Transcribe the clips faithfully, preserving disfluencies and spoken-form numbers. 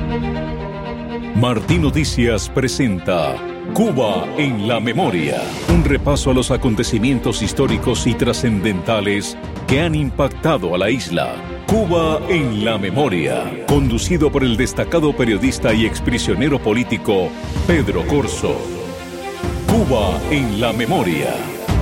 Martín Noticias presenta Cuba en la Memoria, un repaso a los acontecimientos históricos y trascendentales que han impactado a la isla. Cuba en la Memoria, conducido por el destacado periodista y exprisionero político Pedro Corzo. Cuba en la Memoria.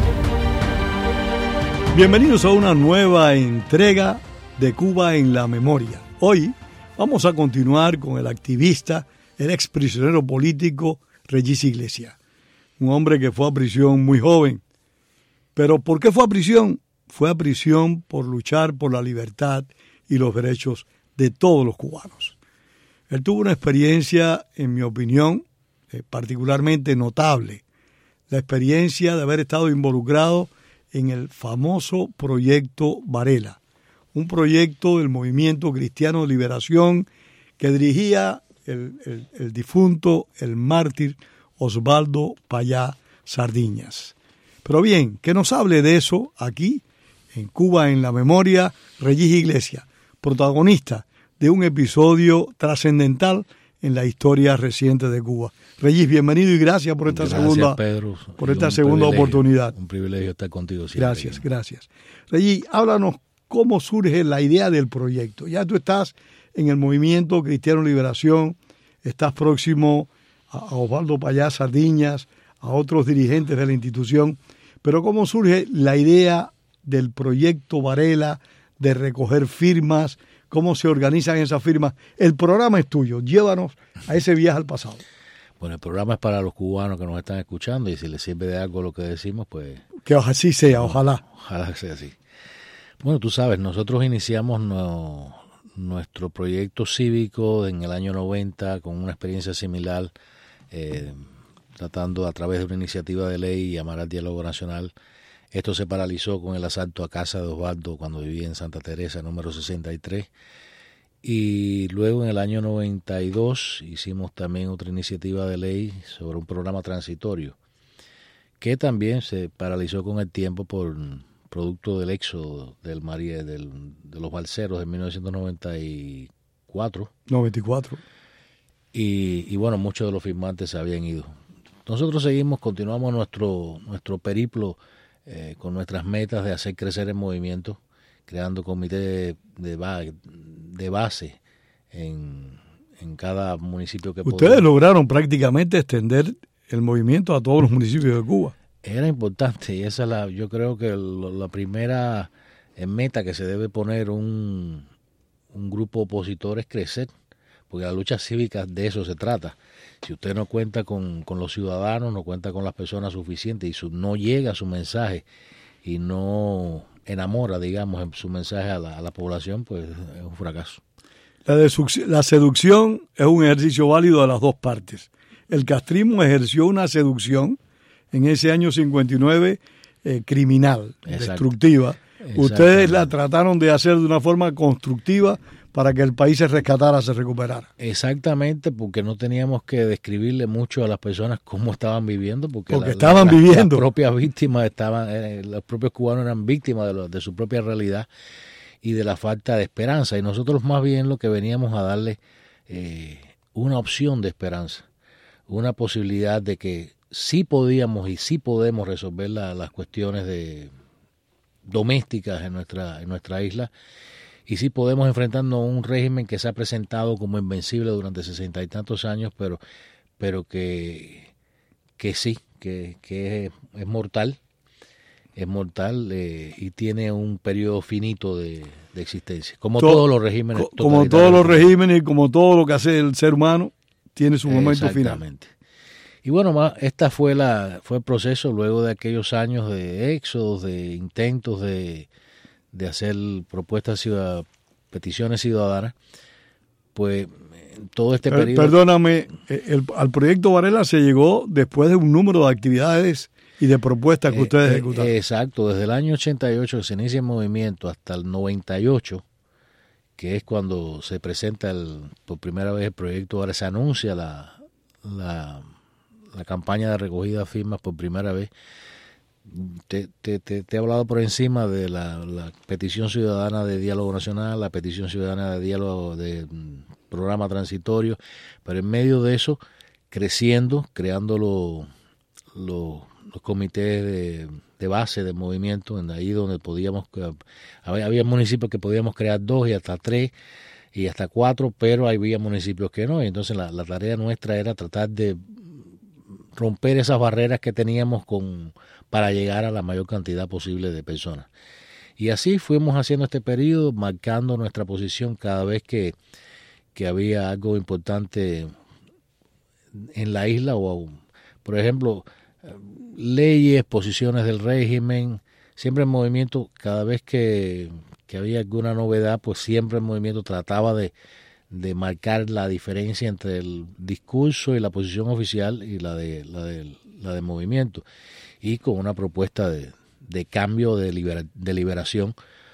Bienvenidos a una nueva entrega de Cuba en la Memoria. Hoy vamos a continuar con el activista, el exprisionero político Regis Iglesias, un hombre que fue a prisión muy joven. ¿Pero por qué fue a prisión? Fue a prisión por luchar por la libertad y los derechos de todos los cubanos. Él tuvo una experiencia, en mi opinión, eh, particularmente notable, la experiencia de haber estado involucrado en el famoso Proyecto Varela, un proyecto del Movimiento Cristiano de Liberación que dirigía el, el, el difunto, el mártir Osvaldo Payá Sardiñas. Pero bien, que nos hable de eso aquí, en Cuba en la Memoria, Regis Iglesias, protagonista de un episodio trascendental en la historia reciente de Cuba. Regis, bienvenido y gracias por esta gracias, segunda, Pedro, por esta segunda oportunidad. Un privilegio estar contigo siempre. Gracias, gracias. Regis, háblanos cómo surge la idea del proyecto. Ya tú estás en el Movimiento Cristiano Liberación, estás próximo a, a Osvaldo Payá Sardiñas, a otros dirigentes de la institución, pero ¿cómo surge la idea del Proyecto Varela, de recoger firmas? ¿Cómo se organizan esas firmas? El programa es tuyo, llévanos a ese viaje al pasado. Bueno, el programa es para los cubanos que nos están escuchando y si les sirve de algo lo que decimos, pues... Que así sea, ojalá. Ojalá sea así. Bueno, tú sabes, nosotros iniciamos no, nuestro proyecto cívico en el año noventa con una experiencia similar, eh, tratando a través de una iniciativa de ley llamar al diálogo nacional. Esto se paralizó con el asalto a casa de Osvaldo cuando vivía en Santa Teresa, número sesenta y tres. Y luego en el año noventa y dos hicimos también otra iniciativa de ley sobre un programa transitorio, que también se paralizó con el tiempo por producto del éxodo del María, del, de los balseros en mil novecientos noventa y cuatro. noventa y cuatro. Y, y bueno, muchos de los firmantes se habían ido. Nosotros seguimos, continuamos nuestro, nuestro periplo eh, con nuestras metas de hacer crecer el movimiento, creando comités de, de, de base en, en cada municipio que Ustedes podemos. lograron prácticamente extender el movimiento a todos los municipios de Cuba. Era importante y esa es la, yo creo que lo, la primera meta que se debe poner un, un grupo opositor es crecer, porque la lucha cívica de eso se trata. Si usted no cuenta con, con los ciudadanos, no cuenta con las personas suficientes y su, no llega su mensaje y no enamora, digamos, su mensaje a la, a la población, pues es un fracaso. La, desuc- la seducción es un ejercicio válido de las dos partes. El castrismo ejerció una seducción en ese año cincuenta y nueve eh, criminal, exacto, destructiva. Ustedes la trataron de hacer de una forma constructiva para que el país se rescatara, se recuperara. Exactamente, porque no teníamos que describirle mucho a las personas cómo estaban viviendo, porque, porque la, estaban la, viviendo. Las propias víctimas estaban, eh, los propios cubanos eran víctimas de, lo, de su propia realidad y de la falta de esperanza. Y nosotros más bien lo que veníamos a darle eh, una opción de esperanza, una posibilidad de que sí podíamos y sí podemos resolver la, las cuestiones de domésticas en nuestra en nuestra isla y sí podemos enfrentarnos a un régimen que se ha presentado como invencible durante sesenta y tantos años, pero pero que que sí que, que es, es mortal es mortal eh, y tiene un periodo finito de, de existencia, como todo, todos los regímenes co- como todos los regímenes y como todo lo que hace el ser humano tiene su momento final. Exactamente. Y bueno, esta fue la fue el proceso luego de aquellos años de éxodos, de intentos de, de hacer propuestas, ciudad, peticiones ciudadanas, pues todo este per, periodo... Perdóname, el, al Proyecto Varela se llegó después de un número de actividades y de propuestas que ustedes eh, ejecutaron. Eh, exacto, desde el año ochenta y ocho que se inicia el movimiento hasta el noventa y ocho, que es cuando se presenta el, por primera vez el proyecto, ahora se anuncia la... la la campaña de recogida de firmas por primera vez. Te, te, te, te he hablado por encima de la, la petición ciudadana de diálogo nacional, la petición ciudadana de diálogo de programa transitorio, pero en medio de eso, creciendo, creando los, los, los comités de, de base de movimiento, en ahí donde podíamos, había, había municipios que podíamos crear dos y hasta tres y hasta cuatro, pero había municipios que no, y entonces la, la tarea nuestra era tratar de romper esas barreras que teníamos con para llegar a la mayor cantidad posible de personas. Y así fuimos haciendo este periodo, marcando nuestra posición cada vez que, que había algo importante en la isla, o por ejemplo, leyes, posiciones del régimen, siempre el movimiento, cada vez que, que había alguna novedad, pues siempre el movimiento trataba de de marcar la diferencia entre el discurso y la posición oficial y la de la de, la de movimiento, y con una propuesta de, de cambio de, libera, de liberación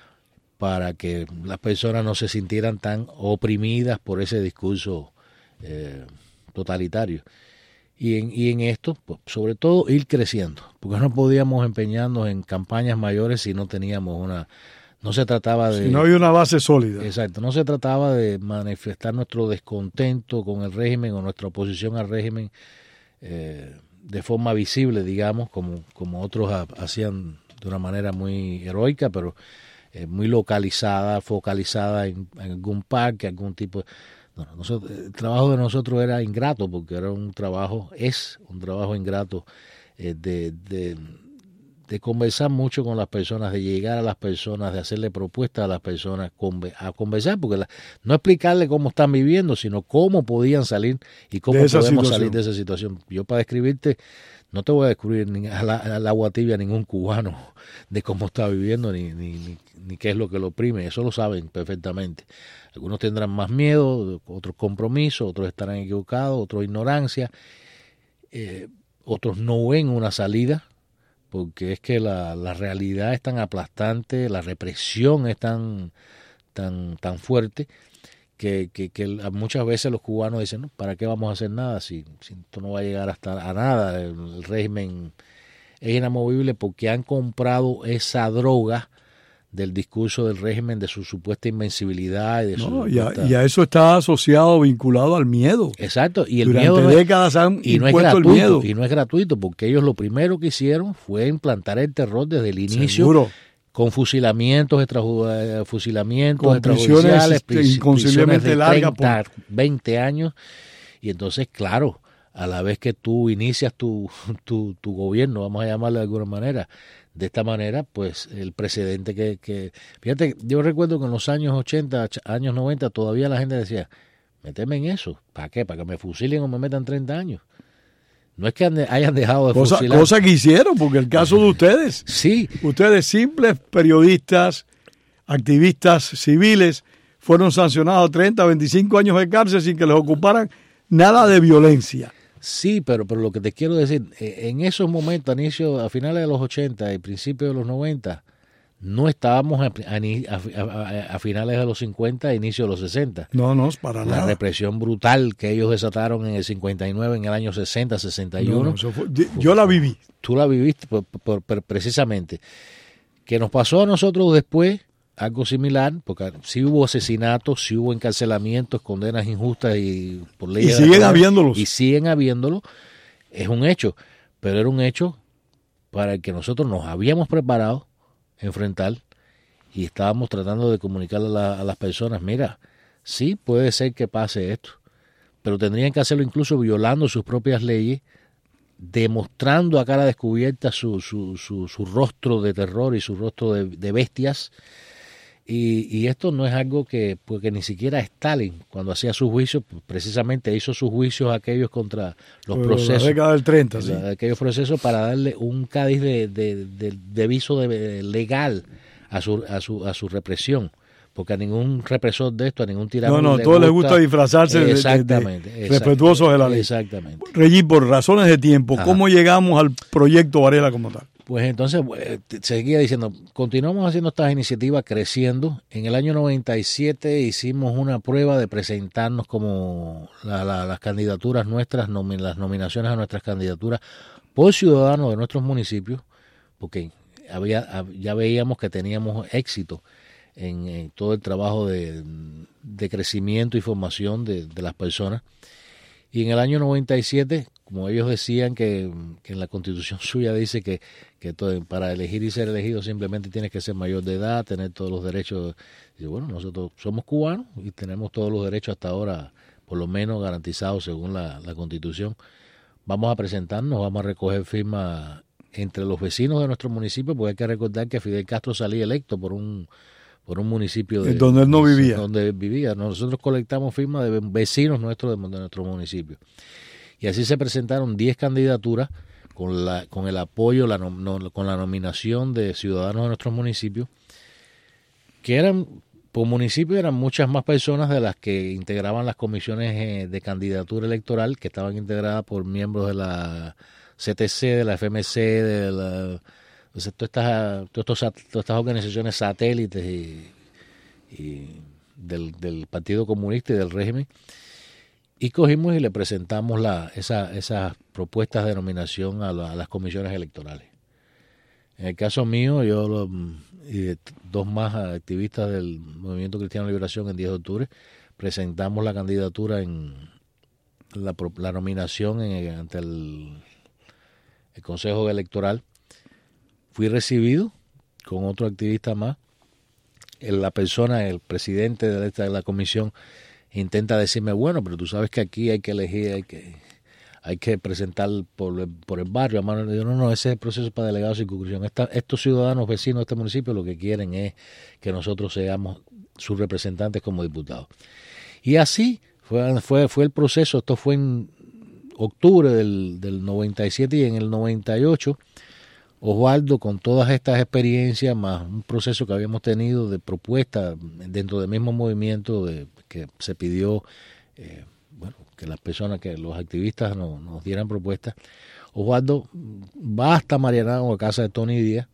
para que las personas no se sintieran tan oprimidas por ese discurso eh, totalitario. Y en, y en esto, pues, sobre todo, ir creciendo, porque no podíamos empeñarnos en campañas mayores si no teníamos una... No se trataba de... Si no había una base sólida. Exacto, no se trataba de manifestar nuestro descontento con el régimen o nuestra oposición al régimen eh, de forma visible, digamos, como, como otros ha, hacían de una manera muy heroica, pero eh, muy localizada, focalizada en, en algún parque, algún tipo de... No, nosotros, el trabajo de nosotros era ingrato, porque era un trabajo, es un trabajo ingrato eh, de... de de conversar mucho con las personas, de llegar a las personas, de hacerle propuestas a las personas, a conversar, porque la, no explicarle cómo están viviendo, sino cómo podían salir y cómo podemos situación. salir de esa situación. Yo para describirte, no te voy a descubrir ni al agua tibia a ningún cubano de cómo está viviendo, ni, ni, ni, ni qué es lo que lo oprime, eso lo saben perfectamente. Algunos tendrán más miedo, otros compromisos, otros estarán equivocados, otros ignorancia, eh, otros no ven una salida, porque es que la, la realidad es tan aplastante, la represión es tan tan tan fuerte, que, que, que muchas veces los cubanos dicen, no, ¿para qué vamos a hacer nada si, si esto no va a llegar hasta a nada? El, el régimen es inamovible, porque han comprado esa droga del discurso del régimen, de su supuesta invencibilidad. Y, de no, su y, a, supuesta... y a eso está asociado, vinculado al miedo. Exacto, y el Durante miedo décadas han y no es impuesto gratuito, el miedo. Y no es gratuito, porque ellos lo primero que hicieron fue implantar el terror desde el inicio. Seguro. Con fusilamientos, extraju- fusilamientos con extrajudiciales, prisiones inconsciblemente de largas, treinta, veinte años. Y entonces, claro, a la vez que tú inicias tu, tu, tu gobierno, vamos a llamarlo de alguna manera, de esta manera, pues el precedente que, que... Fíjate, yo recuerdo que en los años ochenta, años noventa, todavía la gente decía, méteme en eso. ¿Para qué? ¿Para que me fusilen o me metan treinta años? No es que hayan dejado de cosa, fusilar. Cosa que hicieron, porque el caso de ustedes. Sí. Ustedes, simples periodistas, activistas civiles, fueron sancionados a treinta, veinticinco años de cárcel sin que les ocuparan nada de violencia. Sí, pero, pero lo que te quiero decir, en esos momentos, a, inicio, a finales de los ochenta y principios de los noventa, no estábamos a, a, a, a finales de los cincuenta e inicio de los sesenta. No, no, para La nada. represión brutal que ellos desataron en el cincuenta y nueve, en el año sesenta, sesenta y uno. No, no, eso fue, yo la viví. Tú la viviste por, por, por, precisamente. Que nos pasó a nosotros después algo similar, porque sí hubo asesinatos, sí hubo encarcelamientos, condenas injustas y por leyes. Y siguen habiéndolos. Y siguen habiéndolo. Es un hecho, pero era un hecho para el que nosotros nos habíamos preparado enfrentar, y estábamos tratando de comunicarle a, la, a las personas, mira, sí puede ser que pase esto, pero tendrían que hacerlo incluso violando sus propias leyes, demostrando a cara descubierta su, su, su, su rostro de terror y su rostro de, de bestias. Y, y esto no es algo que, porque ni siquiera Stalin, cuando hacía sus juicios, precisamente hizo sus juicios aquellos contra los Pero procesos. La década del treinta, sí. Aquellos procesos para darle un cádiz de, de, de, de viso de, legal a su, a, su, a su represión. Porque a ningún represor de esto, a ningún tirano. No, no, le todos gusta, les gusta disfrazarse exactamente, de, de, de respetuosos de la ley. Exactamente. Regis, por razones de tiempo, Ajá. ¿cómo llegamos al proyecto Varela como tal? Pues entonces, pues, seguía diciendo, continuamos haciendo estas iniciativas, creciendo. En el año noventa y siete hicimos una prueba de presentarnos como la, la, las candidaturas nuestras, nomi, las nominaciones a nuestras candidaturas por ciudadanos de nuestros municipios, porque había, ya veíamos que teníamos éxito en, en todo el trabajo de, de crecimiento y formación de, de las personas. Y en el año noventa y siete, como ellos decían que, que en la constitución suya dice que, que todo, para elegir y ser elegido simplemente tienes que ser mayor de edad, tener todos los derechos. Y bueno, nosotros somos cubanos y tenemos todos los derechos hasta ahora, por lo menos garantizados según la, la constitución. Vamos a presentarnos, vamos a recoger firmas entre los vecinos de nuestro municipio, porque hay que recordar que Fidel Castro salía electo por un por un municipio de, donde él no vivía. Donde vivía. Nosotros colectamos firmas de vecinos nuestros de, de nuestro municipio. Y así se presentaron diez candidaturas con la con el apoyo, la, no, con la nominación de ciudadanos de nuestros municipios, que eran, por municipio, eran muchas más personas de las que integraban las comisiones de candidatura electoral, que estaban integradas por miembros de la C T C, de la F M C, de la... Entonces, todas estas, todas estas, todas estas organizaciones satélites y, y del, del Partido Comunista y del régimen, y cogimos y le presentamos la, esa, esas propuestas de nominación a, la, a las comisiones electorales. En el caso mío, yo lo, y dos más activistas del Movimiento Cristiano de Liberación en diez de octubre, presentamos la candidatura en la, la nominación en, ante el, el Consejo Electoral. Fui recibido con otro activista más. La persona, el presidente de, esta, de la comisión, intenta decirme, bueno, pero tú sabes que aquí hay que elegir, hay que, hay que presentar por, por el barrio. Hermano, yo no, no, ese es el proceso para delegados y circunscripción. Esta, estos ciudadanos vecinos de este municipio lo que quieren es que nosotros seamos sus representantes como diputados. Y así fue, fue, fue el proceso. Esto fue en octubre del, del noventa y siete, y en el noventa y ocho... Osvaldo, con todas estas experiencias, más un proceso que habíamos tenido de propuesta dentro del mismo movimiento de, que se pidió, eh, bueno, que las personas, que los activistas nos, nos dieran propuestas, Osvaldo va hasta Marianao, a casa de Tony Díaz,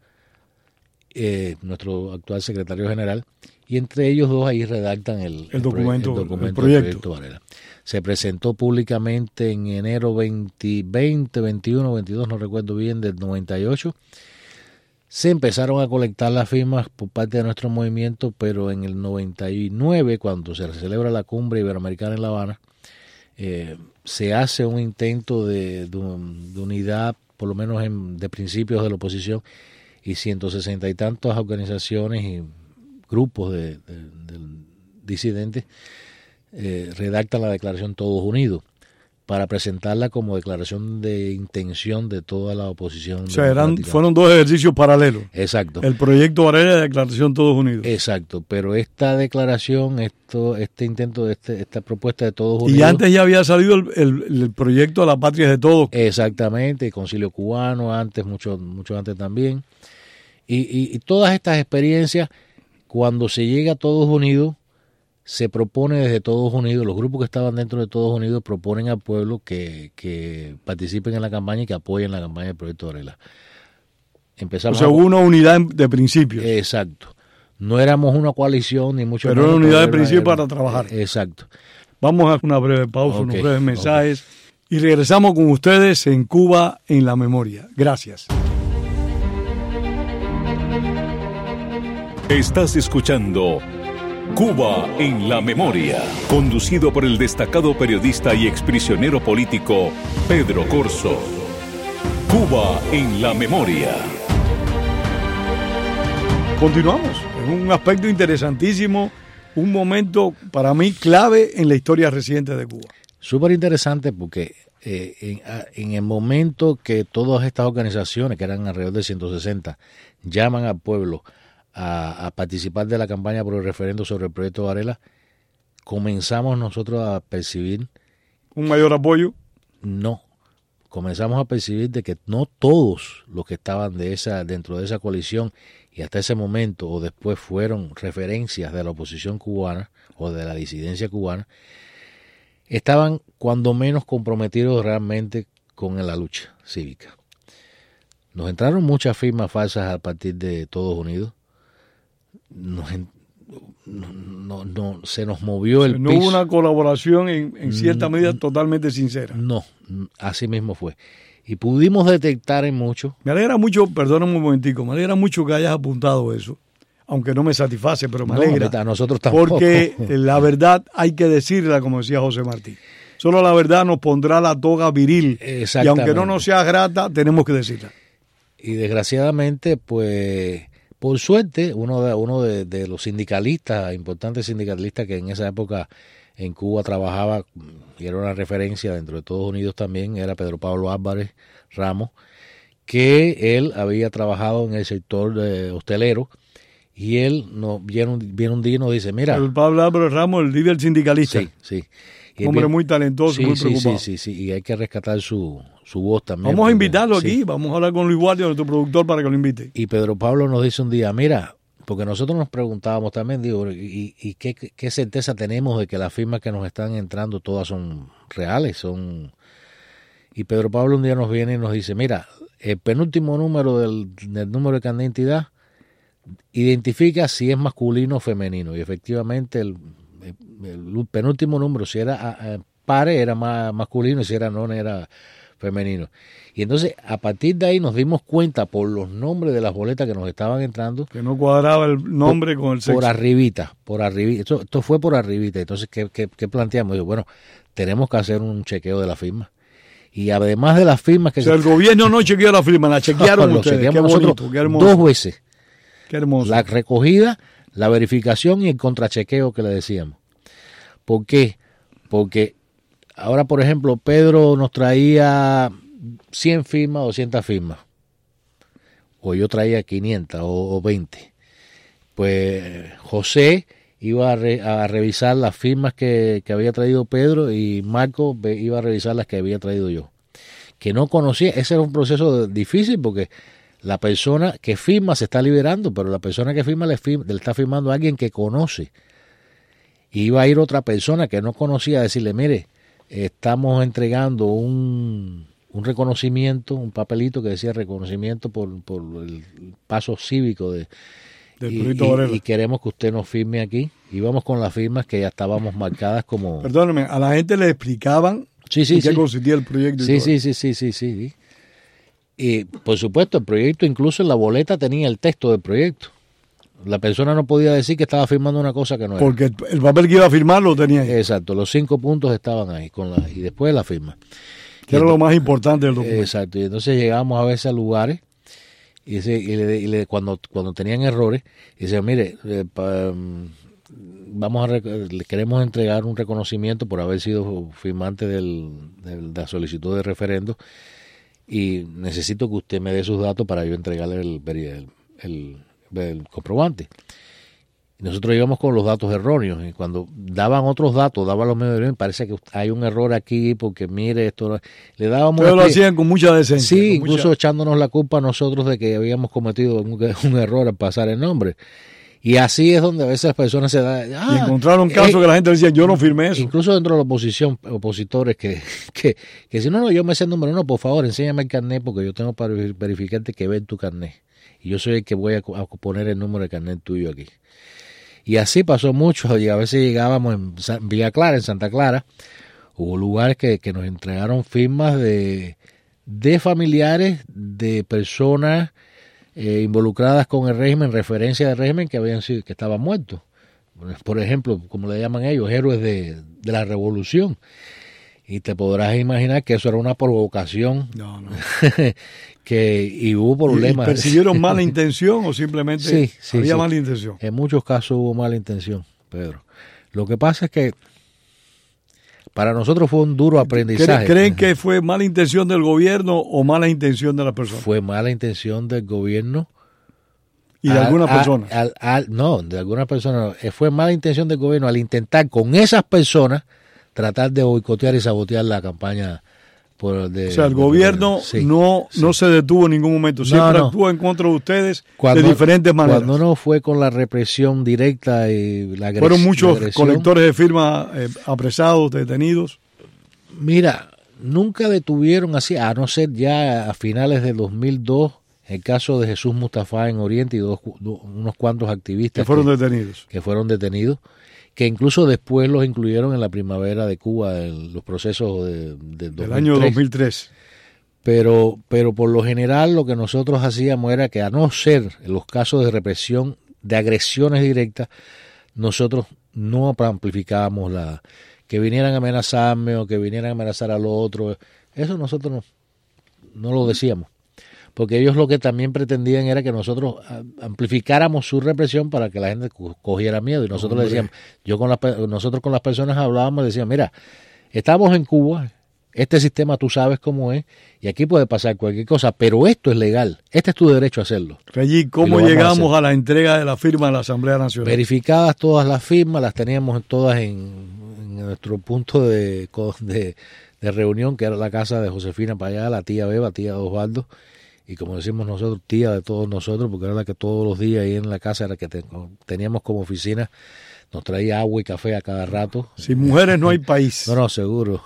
eh, nuestro actual secretario general, y entre ellos dos ahí redactan el, el documento, el, proye- el documento el proyecto. del proyecto Varela. Se presentó públicamente en enero veinte, veinte, veintiuno, veintidós, no recuerdo bien, del noventa y ocho. Se empezaron a colectar las firmas por parte de nuestro movimiento, pero en el noventa y nueve, cuando se celebra la cumbre iberoamericana en La Habana, eh, se hace un intento de, de, de unidad, por lo menos en, de principios de la oposición, y ciento sesenta y tantas organizaciones y grupos de, de, de disidentes Eh, redactan la declaración Todos Unidos para presentarla como declaración de intención de toda la oposición. O sea, eran, fueron dos ejercicios paralelos. Exacto. El proyecto Varela y la declaración Todos Unidos. Exacto, pero esta declaración, esto, este intento, de este, esta propuesta de Todos Unidos... Y antes ya había salido el, el, el proyecto de la patria de todos. Exactamente, el Concilio Cubano, antes, mucho, mucho antes también. Y, y, y todas estas experiencias, cuando se llega a Todos Unidos, se propone desde Todos Unidos, los grupos que estaban dentro de Todos Unidos proponen al pueblo que, que participen en la campaña y que apoyen la campaña del proyecto Varela. Empezamos o sea, a... hubo una unidad de principios. Exacto. No éramos una coalición ni mucho pero menos. Pero una unidad de era, principios era... para trabajar. Exacto. Vamos a una breve pausa, Okay, unos breves mensajes okay. y regresamos con ustedes en Cuba en la Memoria. Gracias. Estás escuchando Cuba en la Memoria, conducido por el destacado periodista y exprisionero político Pedro Corzo. Cuba en la Memoria. Continuamos en un aspecto interesantísimo, un momento para mí clave en la historia reciente de Cuba. Súper interesante porque eh, en, en el momento que todas estas organizaciones, que eran alrededor de ciento sesenta, llaman al pueblo A, a participar de la campaña por el referendo sobre el proyecto Varela, comenzamos nosotros a percibir... ¿Un mayor apoyo? No, comenzamos a percibir de que no todos los que estaban de esa dentro de esa coalición y hasta ese momento o después fueron referencias de la oposición cubana o de la disidencia cubana, estaban cuando menos comprometidos realmente con la lucha cívica. Nos entraron muchas firmas falsas a partir de Todos Unidos. No, no, no, se nos movió el no piso. Hubo una colaboración en, en cierta medida totalmente sincera. No, así mismo fue. Y pudimos detectar en mucho. Me alegra mucho, perdóname un momentico, me alegra mucho que hayas apuntado eso. aunque no me satisface, pero me No, alegra. a nosotros tampoco. Porque la verdad hay que decirla, como decía José Martí. Solo la verdad nos pondrá la toga viril. Y aunque no nos sea grata, tenemos que decirla. Y desgraciadamente, pues, por suerte, uno de, uno de, de los sindicalistas, importantes sindicalistas que en esa época en Cuba trabajaba, y era una referencia dentro de Estados Unidos también, era Pedro Pablo Álvarez Ramos, que él había trabajado en el sector de hostelero, y él nos viene un, viene un día y nos dice, mira... El Pablo Álvarez Ramos, el líder sindicalista. Sí, sí. Un hombre bien, muy talentoso, sí, muy sí, preocupado. Sí, sí, sí, y hay que rescatar su, su voz también. Vamos a invitarlo sí. aquí, vamos a hablar con Luis Guardia, nuestro productor, para que lo invite. Y Pedro Pablo nos dice un día, mira, porque nosotros nos preguntábamos también, digo, ¿y, y qué, qué certeza tenemos de que las firmas que nos están entrando todas son reales? Son... Y Pedro Pablo un día nos viene y nos dice, mira, el penúltimo número del, del número de carnet de identidad identifica si es masculino o femenino. Y efectivamente el, el, el penúltimo número, si era uh, pare, era más masculino, y si era non, era femenino. Y entonces a partir de ahí nos dimos cuenta por los nombres de las boletas que nos estaban entrando. Que no cuadraba el nombre por, con el sexo. Por arribita, por arribita. Esto, esto fue por arribita. Entonces, ¿qué, qué, qué planteamos? Digo, bueno, tenemos que hacer un chequeo de la firma. Y además de las firmas que... O sea, el gobierno no chequeó la firma, la chequearon lo ustedes. Qué bonito, nosotros qué hermoso. Dos veces. Qué hermoso. La recogida, la verificación y el contrachequeo que le decíamos. ¿Por qué? Porque ahora, por ejemplo, Pedro nos traía cien firmas, doscientas firmas. O yo traía quinientas o, o veinte. Pues José iba a, re, a revisar las firmas que, que había traído Pedro y Marco iba a revisar las que había traído yo. Que no conocía, ese era un proceso difícil porque la persona que firma se está liberando, pero la persona que firma le, firma, le está firmando a alguien que conoce. Y iba a ir otra persona que no conocía a decirle, mire, estamos entregando un, un reconocimiento, un papelito que decía reconocimiento por, por el paso cívico de... Y, y, y queremos que usted nos firme aquí. Íbamos con las firmas que ya estábamos marcadas como... Perdóneme, a la gente le explicaban sí, sí, en qué sí. consistía el proyecto. Sí, y sí, sí, sí, sí, sí, sí. Y por supuesto, el proyecto incluso en la boleta tenía el texto del proyecto. La persona no podía decir que estaba firmando una cosa que no era. Porque el, el papel que iba a firmar lo tenía ahí. Exacto, los cinco puntos estaban ahí con la, y después la firma. Que era lo más importante del documento. Exacto, y entonces llegamos a veces a lugares y, ese, y, le, y le, cuando, cuando tenían errores, y decían, mire, eh, pa, vamos a le queremos entregar un reconocimiento por haber sido firmante del, del, de la solicitud de referendo y necesito que usted me dé sus datos para yo entregarle el, el, el, el comprobante. Y nosotros íbamos con los datos erróneos y cuando daban otros datos, daban los medios, me parece que hay un error aquí porque mire esto, le dábamos... Pero lo hacían con mucha decencia. Sí, incluso mucha... echándonos la culpa a nosotros de que habíamos cometido un, un error al pasar el nombre. Y así es donde a veces las personas se dan... Ah, y encontraron casos eh, que la gente decía, yo no firmé eso. Incluso dentro de la oposición, opositores que, que, que si no, no, yo me sé el número, no, por favor, enséñame el carnet porque yo tengo para verificarte que ve tu carnet. Y yo soy el que voy a, a poner el número de carnet tuyo aquí. Y así pasó mucho, y a veces llegábamos en Villa Clara, en Santa Clara, hubo lugares que, que nos entregaron firmas de, de familiares de personas eh, involucradas con el régimen, referencia del régimen que habían sido, que estaban muertos. Por ejemplo, como le llaman ellos, héroes de, de la revolución. Y te podrás imaginar que eso era una provocación. No, no. que y hubo problemas. ¿Y persiguieron mala intención o simplemente sí, sí, había sí. mala intención? En muchos casos hubo mala intención, Pedro. Lo que pasa es que para nosotros fue un duro aprendizaje. ¿Creen que fue mala intención del gobierno o mala intención de la persona? Fue mala intención del gobierno. ¿Y de algunas personas? Al, al, no, de algunas personas. Fue mala intención del gobierno al intentar con esas personas tratar de boicotear y sabotear la campaña. Por de, o sea, el gobierno sí, no, sí. no se detuvo en ningún momento, siempre no, no. actuó en contra de ustedes cuando, de diferentes maneras. Cuando no fue con la represión directa y la agresión. ¿Fueron muchos colectores de firmas eh, apresados, detenidos? Mira, nunca detuvieron así, a no ser ya a finales de dos mil dos, el caso de Jesús Mustafa en Oriente y dos, dos, unos cuantos activistas que fueron que, detenidos. Que fueron detenidos. Que incluso después los incluyeron en la primavera de Cuba, en los procesos de, de del año dos mil tres. Pero, pero por lo general lo que nosotros hacíamos era que a no ser en los casos de represión de agresiones directas, nosotros no amplificábamos la que vinieran a amenazarme o que vinieran a amenazar al otro. Eso nosotros no, no lo decíamos, porque ellos lo que también pretendían era que nosotros amplificáramos su represión para que la gente cogiera miedo. Y nosotros le decíamos, yo con las, nosotros con las personas hablábamos, decíamos, mira, estamos en Cuba, este sistema tú sabes cómo es, y aquí puede pasar cualquier cosa, pero esto es legal, este es tu derecho a hacerlo. Regis, ¿cómo llegamos a, a la entrega de la firma de la Asamblea Nacional? Verificadas todas las firmas, las teníamos todas en, en nuestro punto de, de, de reunión, que era la casa de Josefina para allá, la tía Beba, tía de Osvaldo, y como decimos nosotros, tía de todos nosotros, porque era la que todos los días ahí en la casa era que te, teníamos como oficina, nos traía agua y café a cada rato. Sin mujeres no hay país. No, no, seguro.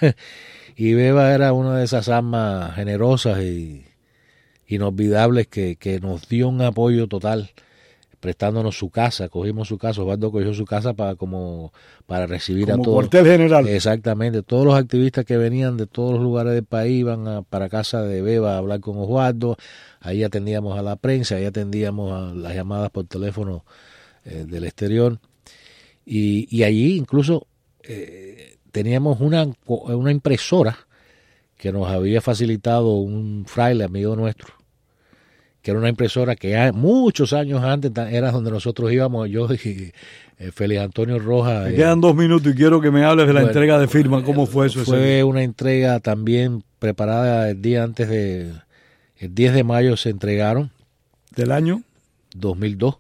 Y Beba era una de esas almas generosas y inolvidables que, que nos dio un apoyo total, prestándonos su casa. Cogimos su casa, Osvaldo cogió su casa para como para recibir como a todos. Como cuartel general. Exactamente. Todos los activistas que venían de todos los lugares del país iban a, para casa de Beba a hablar con Osvaldo. Ahí atendíamos a la prensa, ahí atendíamos a las llamadas por teléfono eh, del exterior. Y, y allí incluso... Eh, teníamos una, una impresora que nos había facilitado un fraile amigo nuestro, que era una impresora que ya muchos años antes era donde nosotros íbamos, yo y eh, Félix Antonio Rojas. Me eh, quedan dos minutos y quiero que me hables de la bueno, entrega de firma, ¿cómo fue eso? Fue ese una entrega también preparada el día antes de, el diez de mayo se entregaron. ¿Del año? dos mil dos.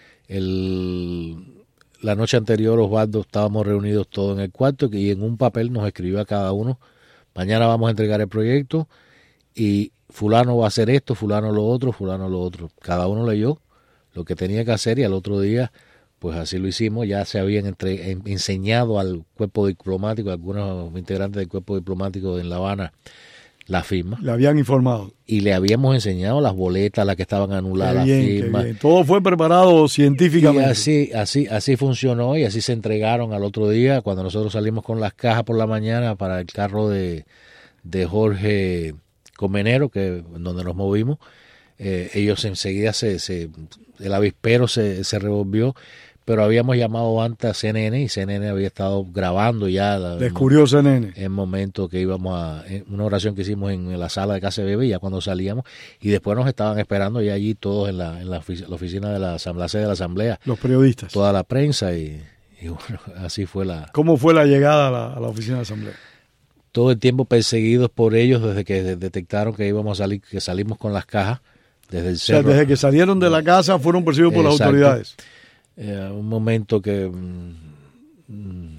El... La noche anterior, Osvaldo, estábamos reunidos todos en el cuarto y en un papel nos escribió a cada uno, mañana vamos a entregar el proyecto y fulano va a hacer esto, fulano lo otro, fulano lo otro. Cada uno leyó lo que tenía que hacer y al otro día, pues así lo hicimos. Ya se habían entre, en, enseñado al cuerpo diplomático, a algunos integrantes del cuerpo diplomático en La Habana, la firma. Le habían informado. Y le habíamos enseñado las boletas, las que estaban anuladas, qué bien, las firmas. Qué bien. Todo fue preparado científicamente. Y así, así, así funcionó y así se entregaron al otro día cuando nosotros salimos con las cajas por la mañana para el carro de, de Jorge Comenero, que donde nos movimos. Eh, ellos enseguida se, se el avispero se, se revolvió. Pero habíamos llamado antes a C N N y C N N había estado grabando ya. La, Descubrió C N N. En el momento que íbamos a. En una oración que hicimos en la sala de casa de Bebe, ya cuando salíamos. Y después nos estaban esperando ya allí todos en la, en la, ofici la oficina de la asamblea, sede de la asamblea. Los periodistas. Toda la prensa y, y bueno, así fue la. ¿Cómo fue la llegada a la, a la oficina de la asamblea? Todo el tiempo perseguidos por ellos desde que detectaron que íbamos a salir, que salimos con las cajas desde el cerro. O sea, desde que salieron de la casa fueron perseguidos por Exacto. las autoridades. Eh, un momento que mm,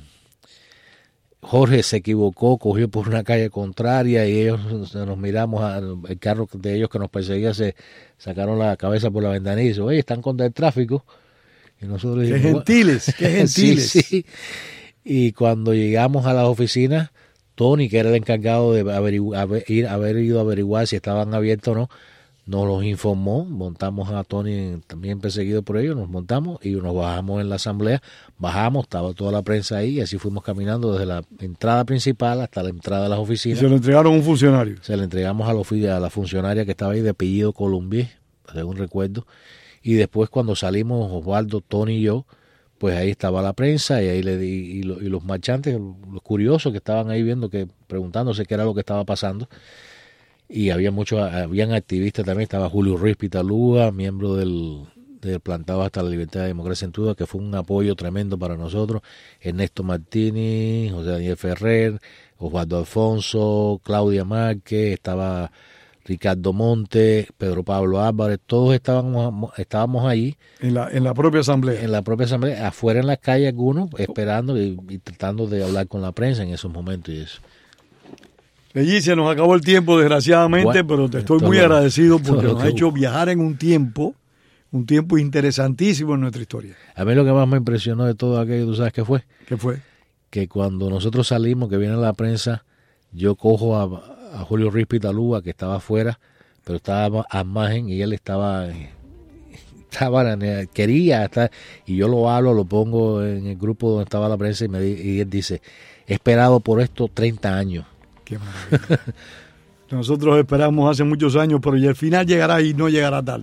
Jorge se equivocó, cogió por una calle contraria y ellos nos miramos al carro de ellos que nos perseguía, se sacaron la cabeza por la ventanilla y dice, oye, están contra el tráfico. Y nosotros qué dijimos, gentiles, qué gentiles. sí, sí. Y cuando llegamos a las oficinas, Tony, que era el encargado de averigu haber, ir, haber ido a averiguar si estaban abiertos o no, nos los informó, montamos a Tony también perseguido por ellos, nos montamos y nos bajamos en la asamblea, bajamos, estaba toda la prensa ahí y así fuimos caminando desde la entrada principal hasta la entrada de las oficinas. ¿Y se lo entregaron a un funcionario? Se le entregamos a la, a la funcionaria que estaba ahí de apellido Colombier, según recuerdo, y después cuando salimos Osvaldo, Tony y yo, pues ahí estaba la prensa y ahí le di, y, lo, y los marchantes, los curiosos que estaban ahí viendo, que preguntándose qué era lo que estaba pasando. Y había muchos, habían activistas también, estaba Julio Ruiz Pitalúa, miembro del, del Plantado hasta la Libertad y Democracia en Cuba, que fue un apoyo tremendo para nosotros, Ernesto Martini, José Daniel Ferrer, Osvaldo Alfonso, Claudia Márquez, estaba Ricardo Monte, Pedro Pablo Álvarez, todos estábamos, estábamos allí. En la, en la propia asamblea. En la propia asamblea, afuera en la calle algunos, esperando y, y tratando de hablar con la prensa en esos momentos y eso. Regis, se nos acabó el tiempo, desgraciadamente, bueno, pero te estoy muy lo, agradecido porque nos ha hecho viajar en un tiempo, un tiempo interesantísimo en nuestra historia. A mí lo que más me impresionó de todo aquello, ¿tú sabes qué fue? ¿Qué fue? Que cuando nosotros salimos, que viene la prensa, yo cojo a, a Julio Ruiz Pitalúa, que estaba afuera, pero estaba a margen y él estaba, estaba quería estar, y yo lo hablo, lo pongo en el grupo donde estaba la prensa y, me, y él dice, he esperado por esto treinta años. Qué maravilla. Nosotros esperamos hace muchos años, pero ya el final llegará y no llegará tarde.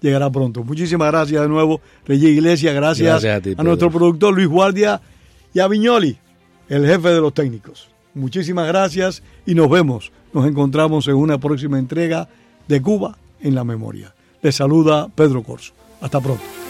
llegará pronto. Muchísimas gracias de nuevo, Regis Iglesias. Gracias, gracias a, ti, a nuestro productor Luis Guardia y a Viñoli, el jefe de los técnicos. Muchísimas gracias y nos vemos. Nos encontramos en una próxima entrega de Cuba en la Memoria. Les saluda Pedro Corzo. Hasta pronto.